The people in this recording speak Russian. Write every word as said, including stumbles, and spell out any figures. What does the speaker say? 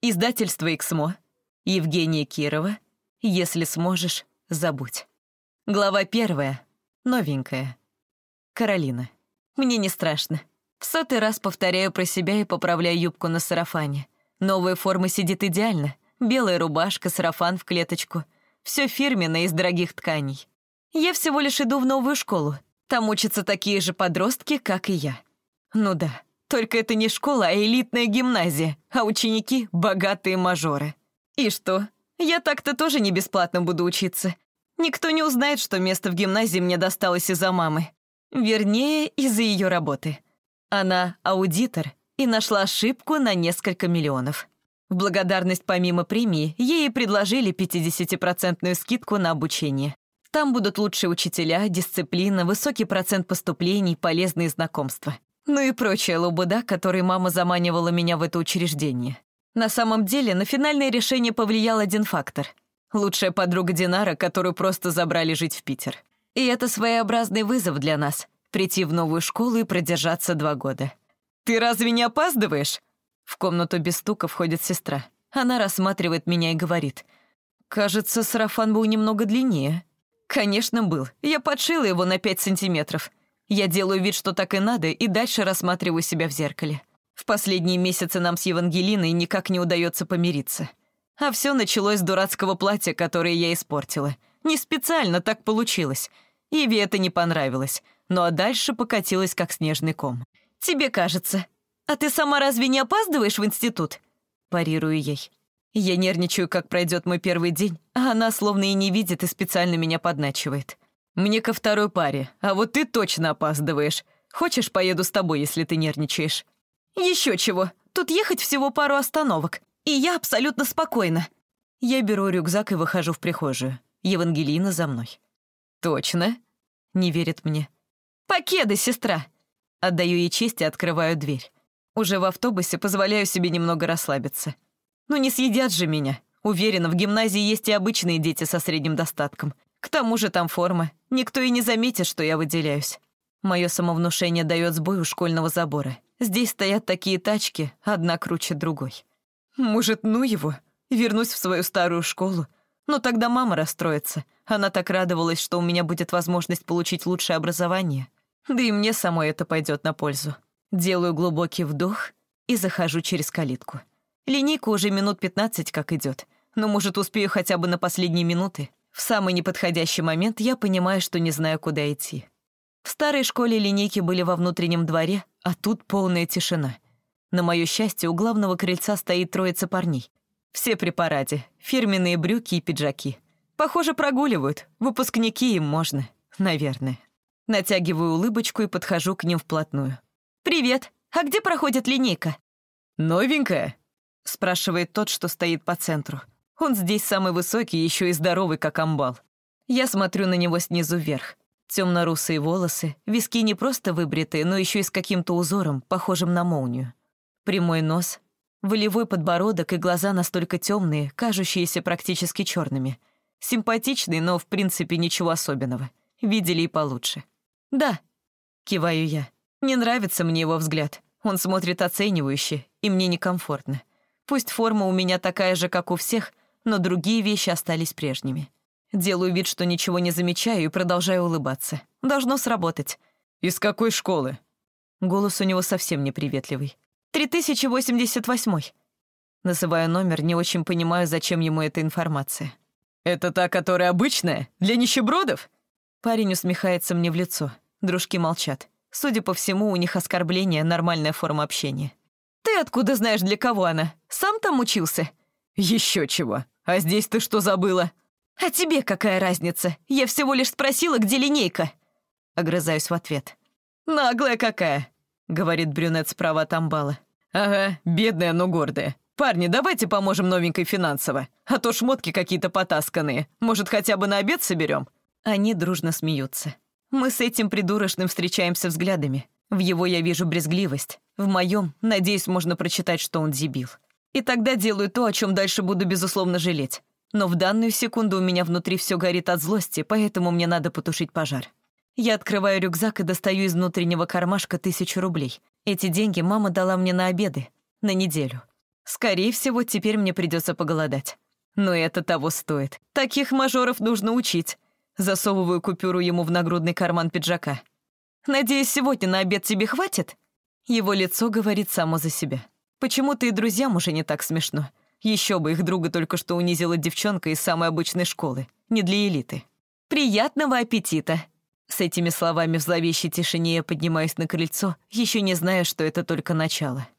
Издательство «Эксмо». Евгения Кирова. «Если сможешь, забудь». Глава первая. Новенькая. Каролина. Мне не страшно. В сотый раз повторяю про себя и поправляю юбку на сарафане. Новая форма сидит идеально. Белая рубашка, сарафан в клеточку. Все фирменное из дорогих тканей. Я всего лишь иду в новую школу. Там учатся такие же подростки, как и я. Ну да, только это не школа, а элитная гимназия, а ученики — богатые мажоры. И что? Я так-то тоже не бесплатно буду учиться. Никто не узнает, что место в гимназии мне досталось из-за мамы. Вернее, из-за ее работы. Она аудитор и нашла ошибку на несколько миллионов. В благодарность помимо премии ей предложили пятидесятипроцентную скидку на обучение. Там будут лучшие учителя, дисциплина, высокий процент поступлений, полезные знакомства. Ну и прочая лабуда, которой мама заманивала меня в это учреждение. На самом деле, на финальное решение повлиял один фактор. Лучшая подруга Динара, которую просто забрали жить в Питер. И это своеобразный вызов для нас — прийти в новую школу и продержаться два года. «Ты разве не опаздываешь?» В комнату без стука входит сестра. Она рассматривает меня и говорит: «Кажется, сарафан был немного длиннее». Конечно, был. Я подшила его на пять сантиметров. Я делаю вид, что так и надо, и дальше рассматриваю себя в зеркале. В последние месяцы нам с Евангелиной никак не удается помириться. А все началось с дурацкого платья, которое я испортила. Не специально, так получилось. Иве это не понравилось. Ну а дальше покатилось, как снежный ком. «Тебе кажется. А ты сама разве не опаздываешь в институт?» Парирую ей. Я нервничаю, как пройдет мой первый день, а она словно и не видит и специально меня подначивает. «Мне ко второй паре, а вот ты точно опаздываешь. Хочешь, поеду с тобой, если ты нервничаешь?» «Еще чего. Тут ехать всего пару остановок. И я абсолютно спокойна». Я беру рюкзак и выхожу в прихожую. Евангелина за мной. «Точно?» — не верит мне. «Покеды, сестра!» Отдаю ей честь и открываю дверь. Уже в автобусе позволяю себе немного расслабиться. Ну не съедят же меня. Уверена, в гимназии есть и обычные дети со средним достатком. К тому же там форма. Никто и не заметит, что я выделяюсь. Мое самовнушение дает сбой у школьного забора. Здесь стоят такие тачки, одна круче другой. Может, ну его? Вернусь в свою старую школу. Но тогда мама расстроится. Она так радовалась, что у меня будет возможность получить лучшее образование. Да и мне самой это пойдет на пользу. Делаю глубокий вдох и захожу через калитку. Линейка уже минут пятнадцать как идет. Но, может, успею хотя бы на последние минуты. В самый неподходящий момент я понимаю, что не знаю, куда идти. В старой школе линейки были во внутреннем дворе, а тут полная тишина. На мое счастье, у главного крыльца стоит троица парней. Все при параде, фирменные брюки и пиджаки. Похоже, прогуливают. Выпускники им можно, наверное. Натягиваю улыбочку и подхожу к ним вплотную. «Привет! А где проходит линейка?» «Новенькая?» — спрашивает тот, что стоит по центру. Он здесь самый высокий, еще и здоровый, как амбал. Я смотрю на него снизу вверх. Темно-русые волосы, виски не просто выбритые, но еще и с каким-то узором, похожим на молнию. Прямой нос, волевой подбородок и глаза настолько темные, кажущиеся практически черными. Симпатичный, но в принципе ничего особенного. Видели и получше. «Да», — киваю я. Не нравится мне его взгляд. Он смотрит оценивающе, и мне некомфортно. Пусть форма у меня такая же, как у всех, но другие вещи остались прежними. Делаю вид, что ничего не замечаю, и продолжаю улыбаться. Должно сработать. «Из какой школы?» Голос у него совсем неприветливый. три тысячи восемьдесят восьмой. Называю номер, не очень понимаю, зачем ему эта информация. «Это та, которая обычная? Для нищебродов?» Парень усмехается мне в лицо. Дружки молчат. Судя по всему, у них оскорбление — нормальная форма общения. «Ты откуда знаешь, для кого она? Сам там учился?» «Еще чего. А здесь ты что забыла?» «А тебе какая разница? Я всего лишь спросила, где линейка». Огрызаюсь в ответ. «Наглая какая», — говорит брюнет справа от амбала. «Ага, бедная, но гордая. Парни, давайте поможем новенькой финансово, а то шмотки какие-то потасканные. Может, хотя бы на обед соберем?» Они дружно смеются. Мы с этим придурочным встречаемся взглядами. В его я вижу брезгливость. В моем, надеюсь, можно прочитать, что он дебил. И тогда делаю то, о чем дальше буду, безусловно, жалеть. Но в данную секунду у меня внутри все горит от злости, поэтому мне надо потушить пожар. Я открываю рюкзак и достаю из внутреннего кармашка тысячу рублей. Эти деньги мама дала мне на обеды. На неделю. Скорее всего, теперь мне придется поголодать. Но это того стоит. Таких мажоров нужно учить. Засовываю купюру ему в нагрудный карман пиджака. «Надеюсь, сегодня на обед тебе хватит?» Его лицо говорит само за себя. Почему-то и друзьям уже не так смешно. Еще бы, их друга только что унизила девчонка из самой обычной школы. Не для элиты. «Приятного аппетита!» С этими словами в зловещей тишине я поднимаюсь на крыльцо, еще не зная, что это только начало.